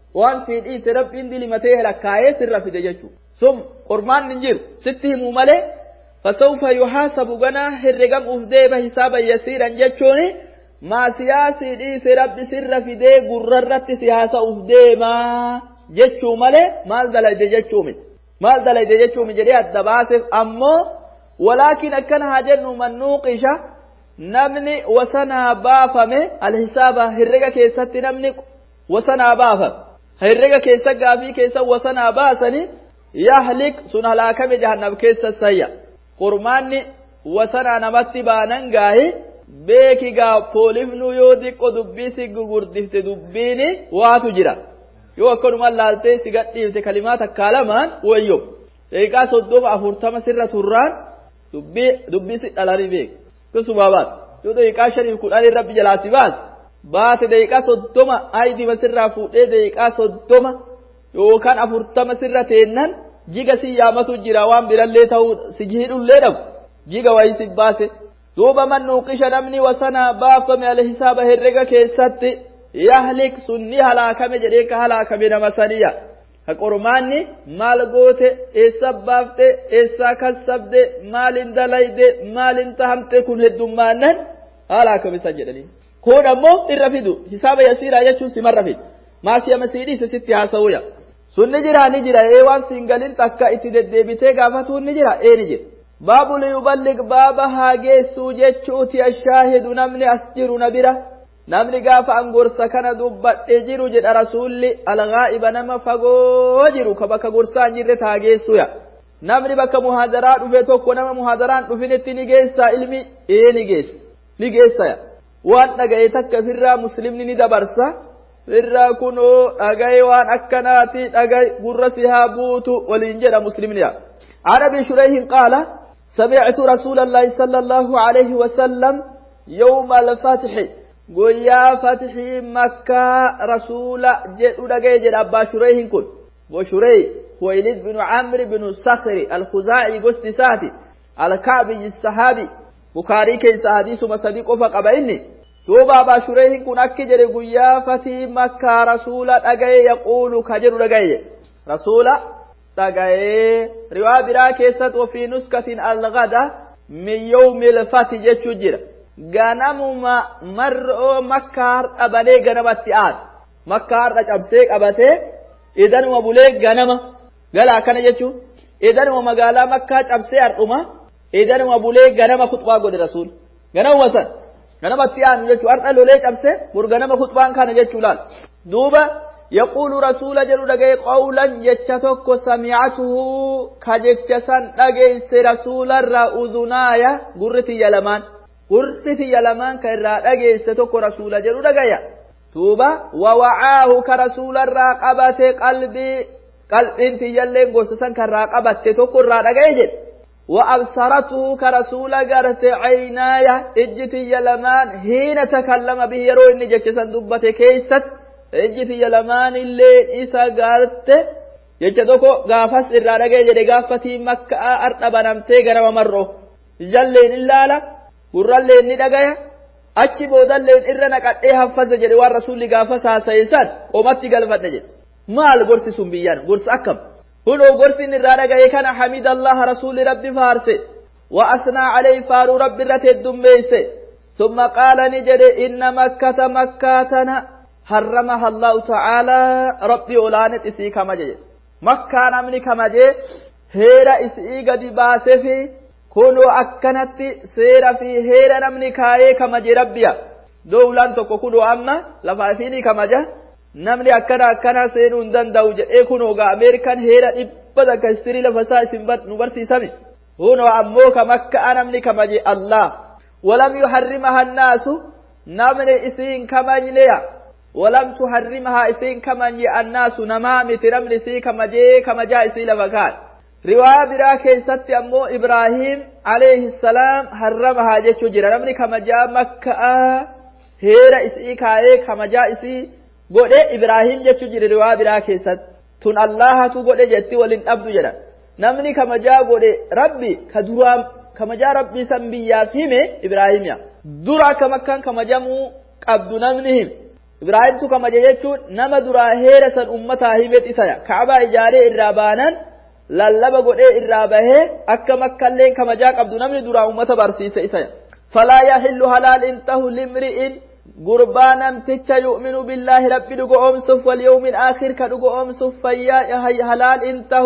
waan siin dhiise rabbiin dilimatee helakkaayee sirra fide jechuudha. Sum qormaan hin jiru sitti himuu malee fasawfa yuhaasabu ganaa herregamuuf deeba hisaaba yasiiran jechuun maasiyaa sii dhiise rabbi sirra fidee gurrarratti si haasa'uuf deemaa jechuu malee maal dalayde jechuu miti. Maal dalayde jechuu miti jedhee adda baaseef ammoo walaakin akkana haa jennu mannuuqisha namni wasanaa baafame alhisaaba herrega keessatti namni wasanaa baafame herrega keessa gaafii keessa wasanaa baasani yahlik sun halaakame jahannam keessa sayya qurmaanni wasanaa namatti baanan gaahi beeki gaa poolifnu yoo diqqo dubbii si gugurdifte dubbiini waatu jira yoo akkanuma laaltee si gadhiifte kalimaata kaalamaan wayyo deeqaa soddoma afurtama sirra turraan dubbii dubbii si dhalanii beek kusuma baat yoo deeqaa shaniif kudhanii rabbi jalaasi baas baate deeqaa soddoma aydima sirraa fuudhee deeqaa soddoma yookaan afurtama sirra teennan jiga si yaamatu jira waan birallee ta'uu si jihidhullee dhabu jiga wayii si baase duuba man nuuqisha namni wasanaa baafame alhisaaba herrega keessatti yahlik sunni halaakame jedhee ka halaakame nama saniya ka qormaanni maal goote eessa baafte eessa kassabde maalin dalayde maalin tahamte kun heddummaannan halaakame san jedhanii kun ammoo irra fidu hisaaba yasiiraa jechuun simarra fidu maasiya masiidhiise sitti haasa'uya sunni jira ni jira ee waan siingalin takka itti deddeebitee gaafatuun ni jira ee ni jira baabu liyuballig baaba haa geessuu jechuuti ashaahidu namni as jiru na bira namni gaafa angorsa kana dubbadhe jiru jedha rasuulli alghaa'iba nama fagoo jiru ka bakka gorsaa hin jirre taa geessuya namni bakka muhaadaraa dhufe tokko nama muhaadaraan dhufinitti ni geessaa ilmi ee ni geessa ni geessaya waan dhaga'e takka firraa muslimni ni dabarsa firraa kunoo dhaga'e waan akkanaati dhaga'e gurra si haa buutu waliin jedha muslimni yaa عن ابي شريح قال سمعت رسول الله صلى الله عليه وسلم يوم الفتح قويا فتح مكة رسول جد جد أبا شريح كن وشريح خويلد بن عمرو بن الصخر الخزاعي قست ساتي الكعبي الصحابي بخاري كي حديث مصدق فقبئني توبا أبا شريح كن أكجر قويا فتح مكة رسول أجي يقول كجر أجي رسول تغاي روا برا كيست وفي نسكة الغدا من يوم الفتح جچجر غنم ما مرء مكار ابني غنمت آد مكار دچبسه قبته اذن وبله غنم غلا كن جچو اذن ومغالا مكه چبسه ارقما اذن وبله غنم خطبه غد رسول غنم وسن غنمت آد جچو ارقل له چبسه بر غنم خطبان كان جچو لال دوبا يقول رسول جل دغه قولا يچتك سمعته كجچسن دغه رسول الرؤذنايا غرتي يلمان غرتي يلمان كرا دغه ستك رسول جل دغيا توبا ووعاه كرسول الرقبه قلبي قلبي يلين غوسسن كرقبه تك را دغه وابصرته كرسول غرت عينايا اجتي يلمان حين تكلم به يرو ان جچسن دبته كيست ejjiti yalamaan illee isa gaatte jecha tokko gaafas irraa dhagee jedhe gaafatii makkaa ardha banamtee gara marroo jalleen ilaala gurralleen ni dhagaya achi boodalleen irra naqadhee haffaza jedhe waan rasuulli gaafas haasa'isan qomatti galfadhe jedhe maal gorsi sun biyyaan gorsa akkam kunoo gorsin irraa dhagaye kana hamidallaha rasuulli rabbi faarse wa asnaa alayhi faaruu rabbi irratti heddummeeyse summa qaala ni jedhe inna makkata makkaatana حرمها الله تعالى ربي أولانت إسي كما جي مكة نمني كما جي هيرا إسي قد باسفي كونو أكنت سيرا في هيرا نمني كاي كما جي ربيا دولان تكو كونو أما لفافيني كما جي نمني أكنا أكنا سينون دن دوج إيه كونو غا أمريكان هيرا إبدا كستري لفسا سنبت نبرسي سمي هونو أموك مكة نمني كما جي الله ولم يحرمها الناس نمني إسين كما جي ولم تحرمها إسين كما جي الناس نمام ترمل سي كما جي كما جاء إسي لفكان رواية براك ست أمو إبراهيم عليه السلام حرمها جيشو جرى نمني كما جاء مكة هير إسي كاي كما جاء إسي قد إبراهيم جيشو جرى رواية براك ست تن الله تو قد جتي ولن أبدو جرى نمني كما جاء قد ربي كدرام كما جاء ربي سنبيا فيمي إبراهيم يا درا كما كان كما جاء مو أبدو نمنهم إبراهيم تو كما جيتشون نما درا هيرسا أمتا هيبت إسايا كعبا إجاري إرابانا للبا قد إرابه أكا مكا لين كما جاك عبد نمر درا أمتا برسيس إسايا فلا يحل حلال انته لامرئ قربانا تتشا يؤمن بالله ربي دقو أمسف واليوم الآخر كدقو أمسف فيا حلال انته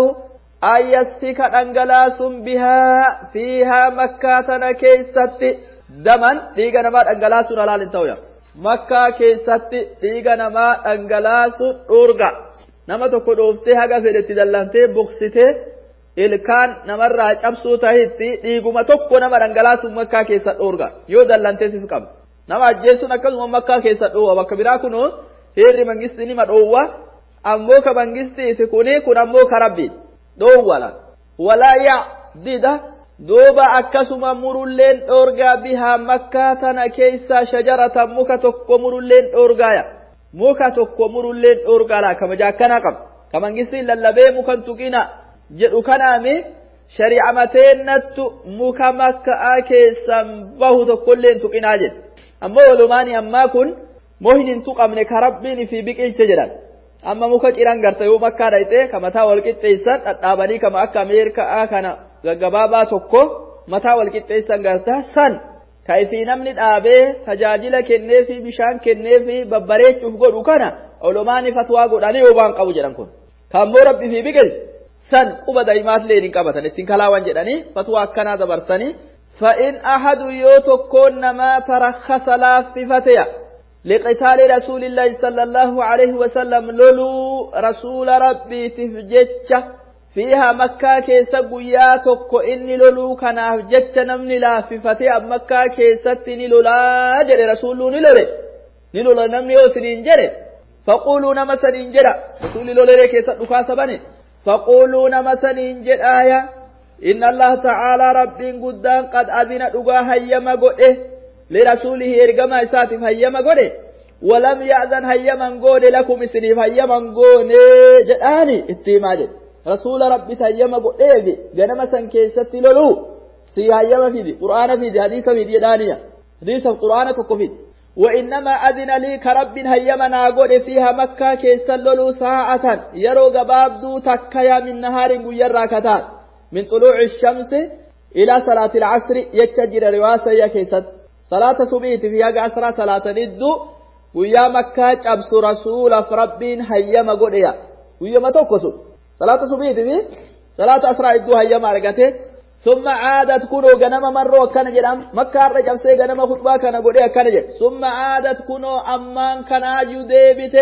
آيسك أنجلاس بها فيها مكة كيست دمن ديغا نمات أنجلاس حلال انته يا مكة كيست ديغا نمات أنجلاس أورغا نما تكو دوفتي هاگا فيدتي دلانتي بخصتي ilkaan namarraa cabsuu tahitti dhiiguma tokko nama dhangalaasu makkaa keessa dhoorga yoo dallantee sif qaba nama ajjeesuun akkasuma makkaa keessa dhoowwa bakka biraa kun heerri mangistii nima dhoowwa ammoo ka mangistiiti kuni kun ammoo ka rabbi dhoowwala walaa ya'dida duuba akkasuma murulleen dhoorgaa bihaa makkaa tana keessa shajaratan muka tokko murulleen dhoorgaaya muka tokko murulleen dhoorgaala kama jaakkana qaba ka mangistii lallabee mukan tuqina jedhu kanaami shari'a mateennattu muka makkaa keessan bahu tokkolleen tuqinaa jedhe ammoo walumaani ammaa kun mohinin tuqamne ka rabbiin fi biqilche jedhan amma muka ciran garta yoo makkaa dhayxe ka mataa wal qixxeessan dhadhaabanii kama akka ameerikaa kana gaggabaabaa tokko mataa wal qixxeessan garta san ka isii namni dhaabee tajaajila kennee fi bishaan kennee fi babbareechuuf godhu kana walumaani fatwaa godhanii yoo waan qabu jedhan kun kammoo rabbi fi biqilche san quba daa'imaat leedin qabatan ittiin kalaawan jedhanii fatwa akkanaa dabarsanii fa'in ahadu yoo tokkoon namaa tarakhasa laaffifateya liqitaali rasuulillahi sallallahu alaihi wasallam loluu rasuula rabbiitiif jecha fiiha makkaa keessa guyyaa tokko inni loluu kanaaf jecha namni laaffifate makkaa keessatti ni lolaa jedhe rasuullu ni lole ni lola namni yoo isiniin jedhe faquluu nama saniin jedha rasuulli loleree keessa dhukaasa bane فقولوا نمسنين جدايا إن الله تعالى رب قدان قد أذن أغا هيما قده لرسوله إرقما إساتف هيما قده ولم يأذن هيما قده لكم إسنيف هيما قده جداني اتما جد رسول رب هيما قده جنمسا كيست لولو سي هيما في دي قرآن في دي حديث في دي جدانيا حديث القرآن تقو في دي وإنما أذن لي كرب هيما ناقود فيها مكة كيسللوا ساعة يرو قبابدو تكيا من نهار قيرا كتات من طلوع الشمس إلى صلاة العصر يتشجر رواسة يكيست صلاة سبيت فيها قصر صلاة ندو ويا مكة أبس رسول فربين هيما قوديا ويا ما توقسوا صلاة سبيت فيه صلاة أسرع الدو هيما رقته ثم عادت كنو غنم مرو كان جدام مكة رجب سي غنم خطبه كان غودي كان جد ثم عادت كنو امان كان جديبته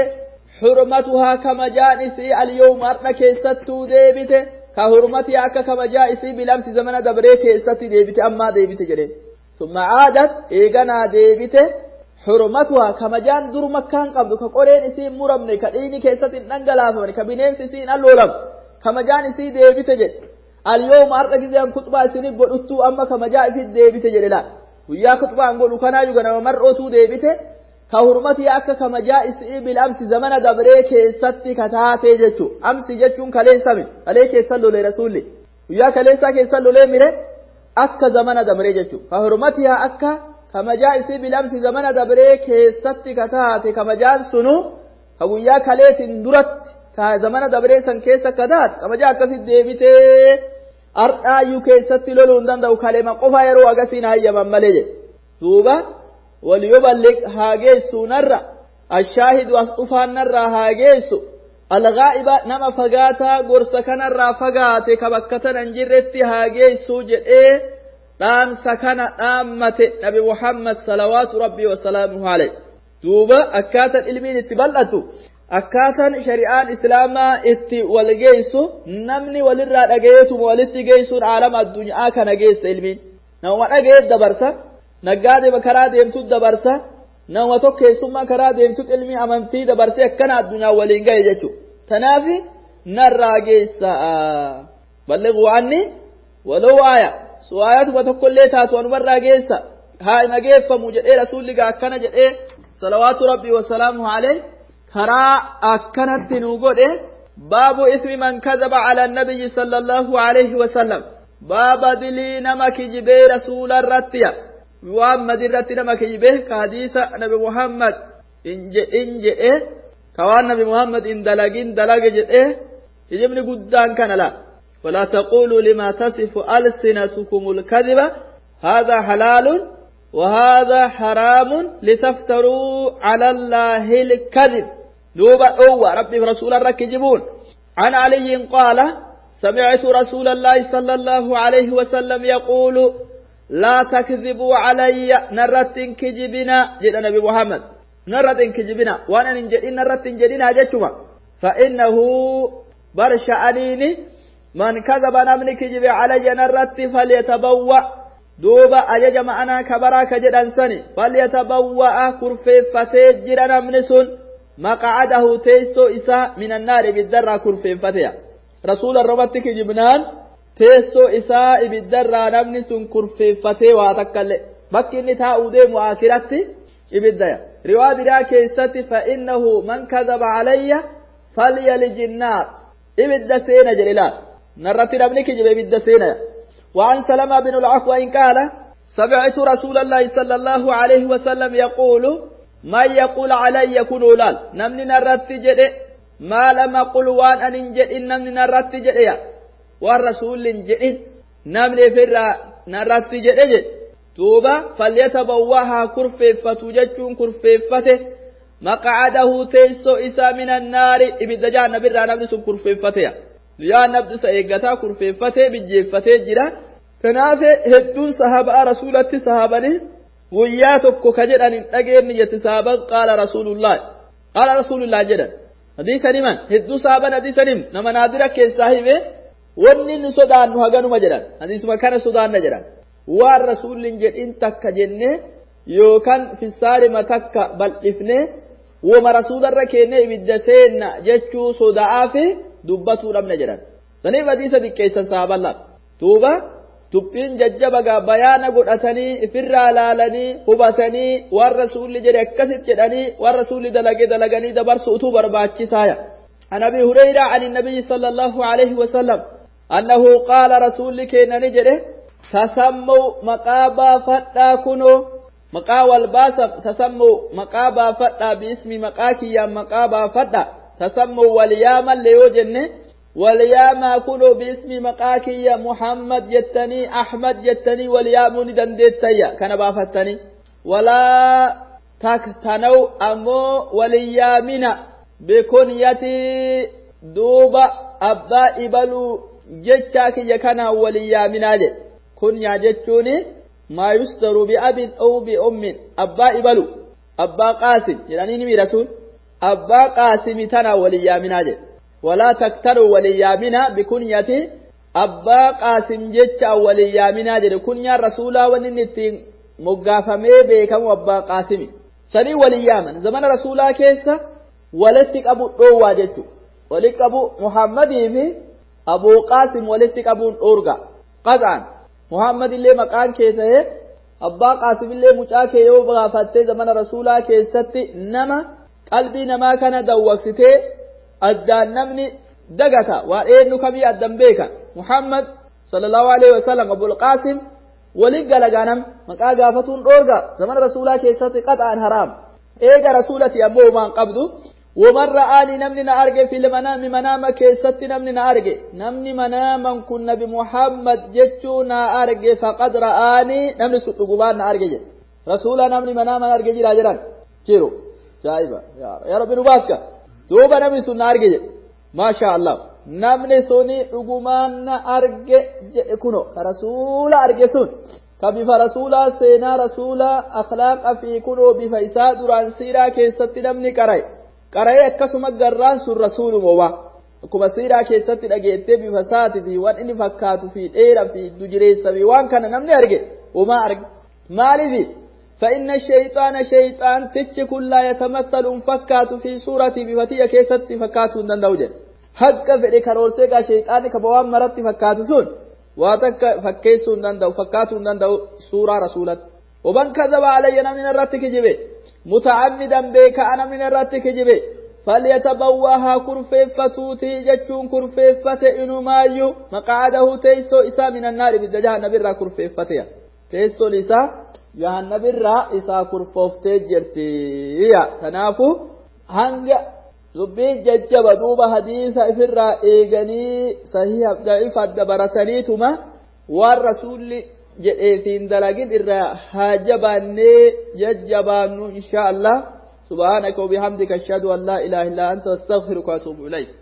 حرمتها كما جانسي اليوم ارنا كيستو ديبته كحرمتها كما جائسي بلمس زمن دبره كيستي ديبته اما ديبته جده ثم عادت ايغنا ديبته حرمتها كما جان در مكان قبل كقرين سي مرمني كديني كيستي نغلافن كبينين سي نلولم كما جانسي ديبته جد اليوم أرد جزيان خطبة سنين قلتو أما كما جاء في الديبت جللا ويا خطبة نقول كنا يغنى ومرؤتو ديبت كهرمتي أكا كما جاء سئي بالأمس زمن دبريك ستي كتاتي جتشو أمس جتشون كلين سمي عليك يسلو لرسولي ويا كلين ساك يسلو لمره أكا زمن دبريك جتشو كهرمتها أكا كما جاء سئي بالأمس زمن دبريك ستي كتاتي كما جاء سنو ويا كلين درت ka zamana dabree san keessa kadaat kama jaa akkasit deebitee ardhaayyuu keessatti loluu hin danda'u kalema qofa yeroo agasiin hayyaman malee jedhe duuba waliyuballig haa geessu narra ashaahidu as dhufaan narraa haa geessu algaa'iba nama fagaataa gorsa kanarraa fagaate ka bakka tanan jirretti haa geessu jedhee dhaamsa kana dhaammate nabi muhammad salawaatu rabbii wasalaamuhu alayhi duuba akkaataan ilmiin itti bal'atu akkaataan shari'aan islaamaa itti wal geessu namni walirraa dhagayeetuma walitti geessuun aalama addunyaa kana geessa ilmiin nama dhagayeet dabarsa naggaadema karaa deemtu dabarsa nama tokkeessummaa karaa deemtu ilmii amantii dabarsee akkana addunyaa waliin gahe jechuudha tanaafi narraa geessa ballighu anni waloo waaya suwaayatuma tokkollee taatu anumarraa geessa haa ima geeffamu jedhee rasuulli gaa akkana jedhee salawaatu rabbii wasalaamuhu alayhi karaa akkanatti nu godhe baabu ismi man kadaba ala nabiyyi sallallahu alayhi wasallam baaba dilii nama kijibee rasuula irrattiya muhammad irratti nama kijibee ka hadiisa nabi muhammad inje inje e kawaan nabi muhammad in dalagin dalage jedhe ijibni guddaan kana la ولا تقولوا لما تصف ألسنتكم الكذب هذا حلال وهذا حرام لتفتروا على الله الكذب دوبا أوى ربي رسول الرك يجيبون عن علي قال سمعت رسول الله صلى الله عليه وسلم يقول لا تكذبوا علي نرت كجبنا جد نبي محمد نرت كجبنا وانا نجد نرت جدنا جتما فإنه برشأنيني من كذب نمن كجب علي نرت فليتبوأ دوبا أجج معنا كبراك جدن سني فليتبوأ كرفيفتي جدن نمنسون مقعده تيسو إساء من النار بالدرة كرفيفتي رسول الربط كجبنان تيسو إساء بالدرة نمنسون كرفيفتي واتكال بكيني تاودي مؤاخرتي إبدايا رواد راكي ستي فإنه من كذب علي فليلج النار إبدا سينا جلال نرتي نبني كجب إبدا سينا وعن سلمة بن العقوة إن قال سمعت رسول الله صلى الله عليه وسلم يقول ما يقول علي يكون لال نمني نرتي جدي ما لم أقول وان أن جد نمني نرتي جدي والرسول جد نمني فر نرتي جدي توبا فليتبوها كرفيفة جتون كرفيفته مقعده تيسو إسا من النار إبدا جاء نبرا نبني سن كرفيفته يا نبدو سيغتا كرفيفته بجيفته جرا تنافي هدون صحابة رسولة صحابني وياتك كجد أن تجين يتسابق قال رسول الله قال رسول الله جدا حديث نمان هدو صحابة حديث نم نما نادرك صاحبه ونن سودان نهجانو مجدا حديث ما كان سودان نجدا والرسول جد إن تك جنة يوكان في السار ما تك بل إفنه وما رسول الركينه بالدسين جتشو سودافي دبتو رم نجدا سنيف حديث بكيس صحابة الله توبا تبين ججبا بيانا قرأتني فرا لالني هبتني والرسول جري اكسد جدني والرسول دلقي دلقني دبر سؤتو برباكي سايا عن أبي هريرة عن النبي صلى الله عليه وسلم أنه قال رسول كينا نجره تسموا مقابا فتا كنو مقا والباسف تسموا مقابا فتا باسم مقاكي يا مقابا فتا تسموا والياما ليوجنه والياما كنوا باسم مقاكي يا محمد جتني أحمد جتني واليامون دندتيا كان بافتني ولا تكتنوا أمو واليامنا بكنيتي دوبا أبا إبلو جتشاكي يكنا واليامنا جي كنيا جتشوني ما يستر بأب أو بأم أبا إبلو أبا قاسم يعني نمي رسول أبا قاسم تنا واليامنا جي ولا تكتروا وليامنا بكنيتي أبا قاسم جتش وليامنا جد كنيا رسولا وننتين مقافمي بيكم أبا قاسمي سني وليامن زمن رسولا كيسا ولتك أبو دوا جتشو ولك أبو محمد في أبو قاسم ولتك أبو أورغا قطعا محمد اللي مكان كيسا أبا قاسم اللي مچاك يو بغافتي زمن رسولا كيستي نما قلبي نما كان دوكستي أدان نمني دقتا وإنه كبي أدن بيكا محمد صلى الله عليه وسلم أبو القاسم ولقى لغانم مقا قافتون أورغا زمن رسولا كيساتي قطعا حرام إيجا رسولتي أبوه من قبضو ومن رآني نمني نأرغي في المنام منام كيساتي نمني نأرغي نمني مناما كنا بمحمد جتشو نأرغي فقد رآني نمني سطقبان نأرغي رسولا نمني منام نأرغي جراجران جيرو جايبا يا رب نباسك دوبا نمني سن أرغي ما شاء الله نمني سوني رغمان أرغي كنو كرسول أرغي سن كبف رسولا سينا رسولا أخلاق في كنو بفيسا دران سيرا كيستي نمني كراي كراي اكسما قران سن رسول موا كما سيرا كيستي لغيتي بفساتي في وان اني فكاتو في ايرا في دجريسا في وان كان نمني أرغي وما أرغي مالي في فإن الشيطان شيطان تتش كل يتمثل فكات في صورة بفتية كيست فكات دندوجة حق في كروسيكا شيطان كبوام مرت فكات سون واتك فكيسون دندو فكات دندو صورة رسولت وبن كذب علي أنا من الرتك جبه متعمدا بك أنا من الرتك جبه فليتبوها كرفيفتوتي جتشون كرفيفة إنو مايو مقعده تيسو إسا من النار بالدجاه نبرا كرفيفتيا teessoon isaa jahannabirraa isaa kurfooftee jirti tanaafu hanga dubbiin jajjaba duuba hadiisa ifirraa eeganii sahiha da'if adda barataniituma waan rasuulli jedheefiin dalagin irraa haa jabaannee jajjabaannu inshaa Allah subhaanaka wa bihamdika ashhadu an laa ilaaha illa anta astaghfiruka wa atuubu ilayk